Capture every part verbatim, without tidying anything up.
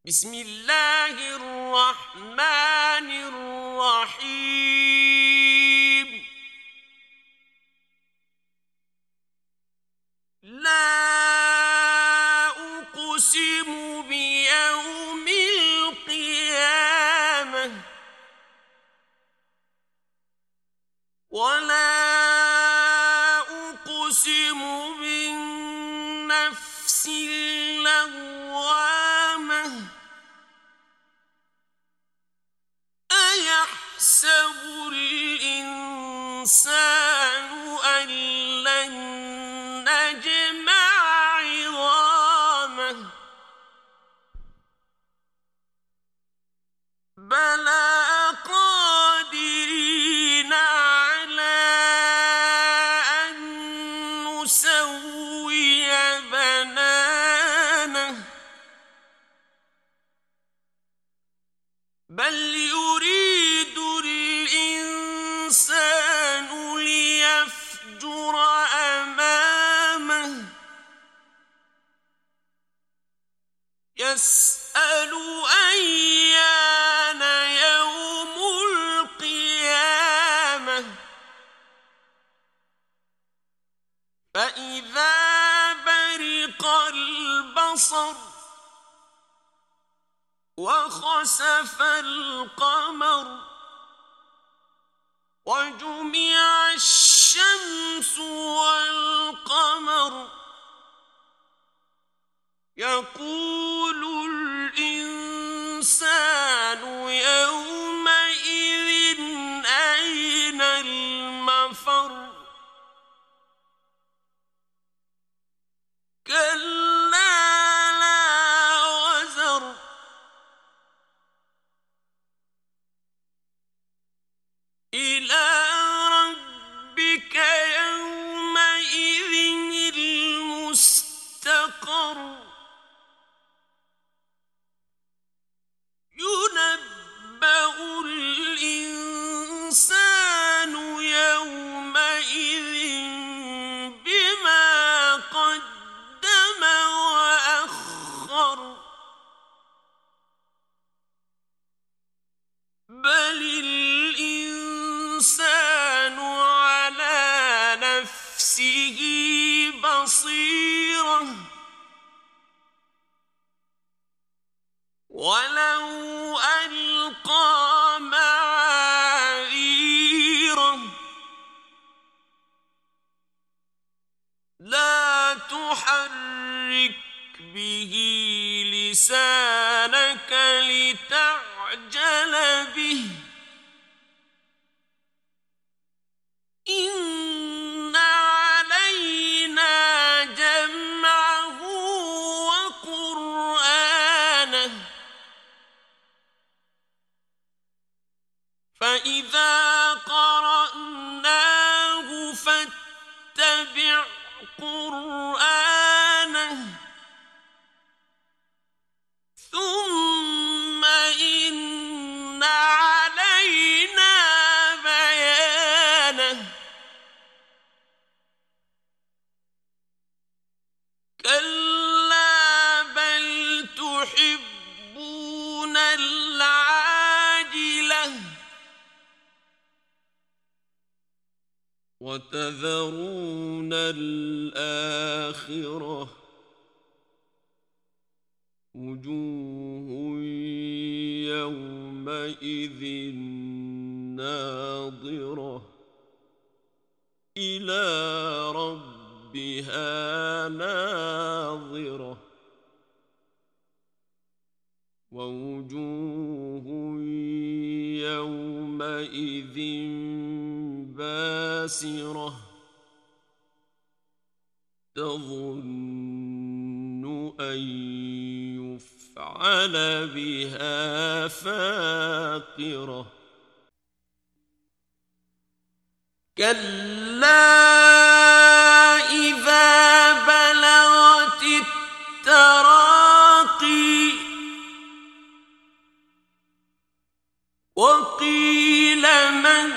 بسم الله الرحمن الرحيم. لا أقسم بيوم القيامة ولا أقسم بالنفس اللوامة أيحسب الإنسان أن لن نجمع عظامه بلى قادرين على أن نسوي بنانه بل يريد الإنسان ليفجر أمامه يسأل أيان يوم القيامة فإذا برق البصر وخسف القمر وجمع الشمس والقمر يقول الإنسان يومئذ أين المفر كلا لا وزر إلى ربك يومئذ المستقر ينبأ الإنسان يومئذ بما قدم وأخر بل الإنسان على نفسه بصيرة ولو ألقى معاذيره لا تحرك به لسانك لتعجل به إن علينا جمعه وقرآنه فإذا قرأناه فاتبع قرآنه ثم إن علينا بيانه كلا بل تحبون العاجلة وتذرون الآخرة وجوه يومئذ ناظرة إلى ربها ناظرة ووجوه يومئذ باسرة تظن أن يفعل بها فاقرة كلا إذا بلغت التراقي وقيل من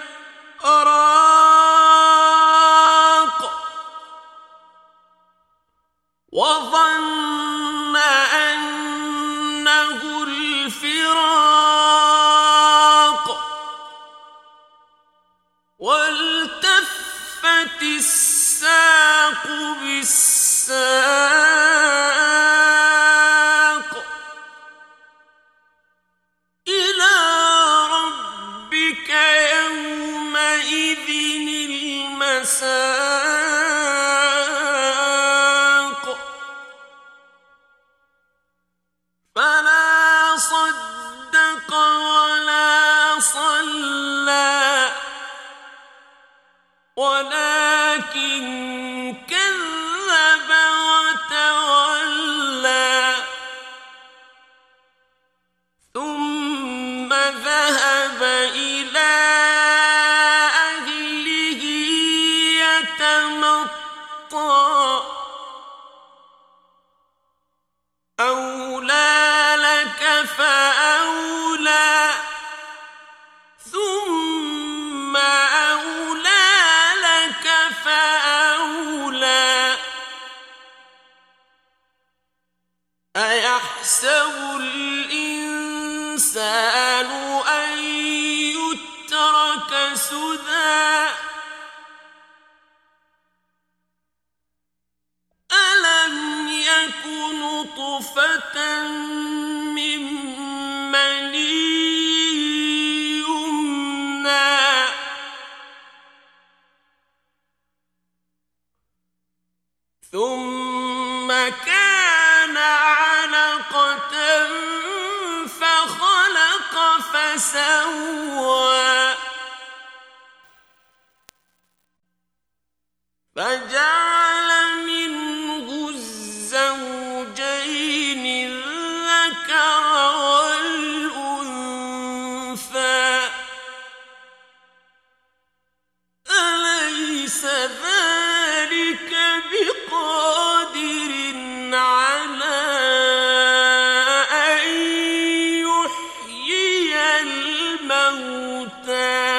راق وظن أنه مسه الفراق والتفت الساق بالساق إلى ربك يومئذ المساق فلا صدق ولا صلى ولكن كذب وتولى ثم ذهب إلى أهله يتمطى أولى لك فأولى ثم أولى لك فأولى أيحسب الإنسان أن يترك سدى ألم يك نطفة من مني يمنى ثم كان علقة فخلق فسوى فجعل منه الزوجين الذكر والأنثى أليس ذلك بقادر على أن يحيي الموتى